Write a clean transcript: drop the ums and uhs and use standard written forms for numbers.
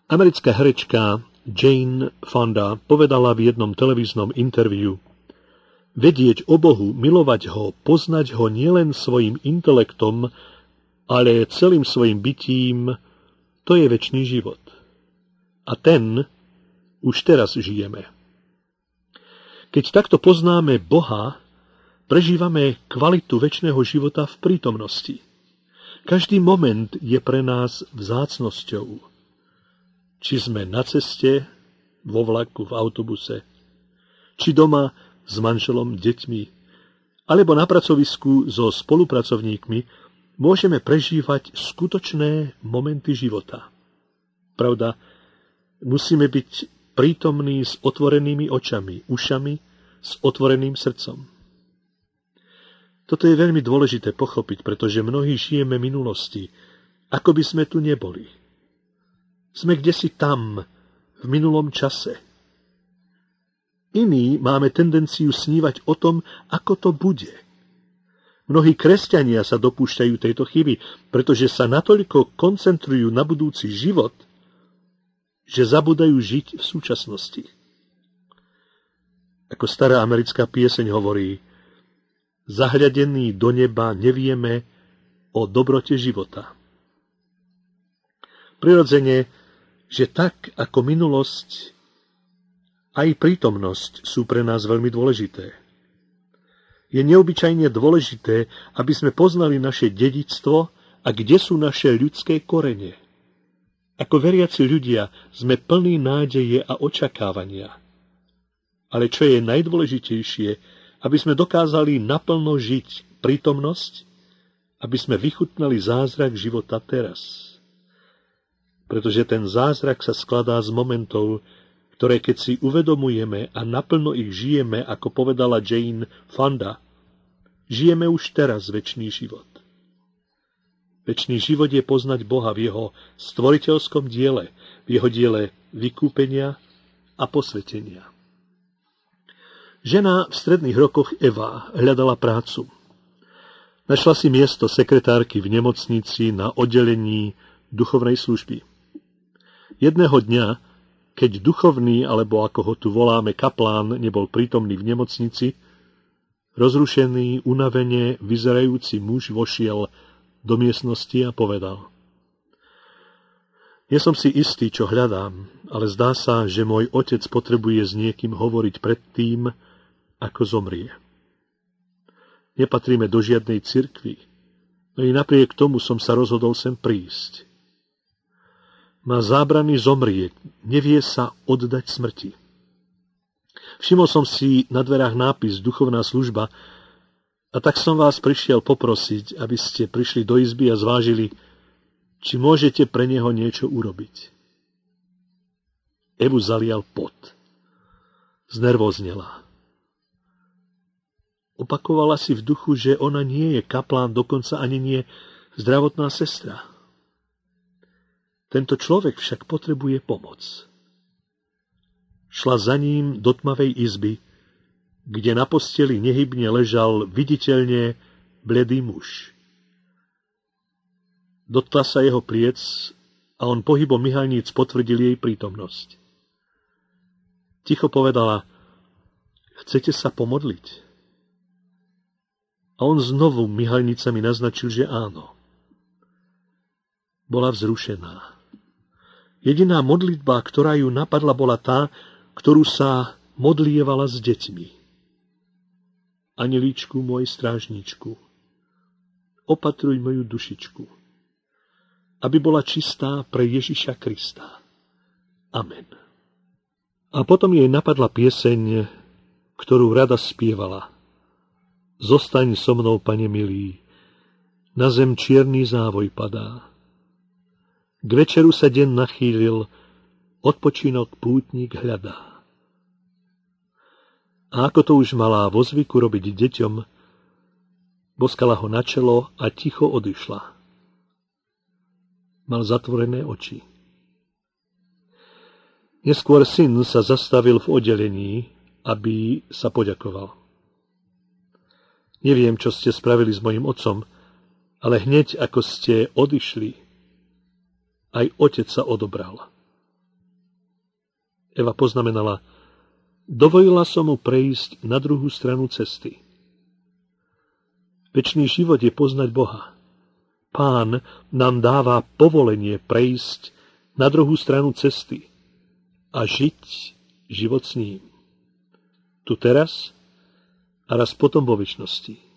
Americká herečka Jane Fonda povedala v jednom televíznom interviu: vedieť o Bohu, milovať ho, poznať ho nielen svojim intelektom, ale celým svojim bytím, to je večný život. A ten už teraz žijeme. Keď takto poznáme Boha, prežívame kvalitu večného života v prítomnosti. Každý moment je pre nás vzácnosťou. Či sme na ceste, vo vlaku, v autobuse, či doma s manželom, deťmi, alebo na pracovisku so spolupracovníkmi, môžeme prežívať skutočné momenty života. Pravda, musíme byť prítomní s otvorenými očami, ušami, s otvoreným srdcom. Toto je veľmi dôležité pochopiť, pretože mnohí žijeme minulosti, ako by sme tu neboli. Sme kdesi tam, v minulom čase. Iní máme tendenciu snívať o tom, ako to bude. Mnohí kresťania sa dopúšťajú tejto chyby, pretože sa natoľko koncentrujú na budúci život, že zabudajú žiť v súčasnosti. Ako stará americká pieseň hovorí: zahľadení do neba nevieme o dobrote života. Prirodzene, že tak ako minulosť, aj prítomnosť sú pre nás veľmi dôležité. Je neobyčajne dôležité, aby sme poznali naše dedičstvo a kde sú naše ľudské korene. Ako veriaci ľudia sme plní nádeje a očakávania. Ale čo je najdôležitejšie, aby sme dokázali naplno žiť prítomnosť, aby sme vychutnali zázrak života teraz. Pretože ten zázrak sa skladá z momentov, ktoré keď si uvedomujeme a naplno ich žijeme, ako povedala Jane Fonda, žijeme už teraz večný život. Večný život je poznať Boha v jeho stvoriteľskom diele, v jeho diele vykúpenia a posvetenia. Žena v stredných rokoch Eva hľadala prácu. Našla si miesto sekretárky v nemocnici na oddelení duchovnej služby. Jedného dňa, keď duchovný, alebo ako ho tu voláme kaplán, nebol prítomný v nemocnici, rozrušený, unavene vyzerajúci muž vošiel do miestnosti a povedal: nie som si istý, čo hľadám, ale zdá sa, že môj otec potrebuje s niekým hovoriť pred tým, ako zomrie. Nepatríme do žiadnej cirkvi, no i napriek tomu som sa rozhodol sem prísť. Má zábrany zomrieť, nevie sa oddať smrti. Všimol som si na dverách nápis Duchovná služba a tak som vás prišiel poprosiť, aby ste prišli do izby a zvážili, či môžete pre neho niečo urobiť. Evu zalial pot. Znervoznela. Opakovala si v duchu, že ona nie je kaplán, dokonca ani nie zdravotná sestra. Tento človek však potrebuje pomoc. Šla za ním do tmavej izby, kde na posteli nehybne ležal viditeľne bledý muž. Dotkla sa jeho pliec a on pohybom myhalníc potvrdil jej prítomnosť. Ticho povedala: chcete sa pomodliť? A on znovu myhalnicami naznačil, že áno. Bola vzrušená. Jediná modlitba, ktorá ju napadla, bola tá, ktorú sa modlievala s deťmi. Anjelíčku môj strážničku, opatruj moju dušičku, aby bola čistá pre Ježiša Krista. Amen. A potom jej napadla pieseň, ktorú rada spievala. Zostaň so mnou, Pane milý, na zem čierny závoj padá. K večeru sa deň nachýlil, odpočinok pútnik hľadá. A ako to už mala vo zvyku robiť deťom, boskala ho na čelo a ticho odišla. Mal zatvorené oči. Neskôr syn sa zastavil v oddelení, aby sa poďakoval. Neviem, čo ste spravili s mojim otcom, ale hneď ako ste odišli, aj otec sa odobral. Eva poznamenala: dovolila som mu prejsť na druhú stranu cesty. Večný život je poznať Boha. Pán nám dáva povolenie prejsť na druhú stranu cesty a žiť život s ním. Tu teraz a raz potom vo večnosti.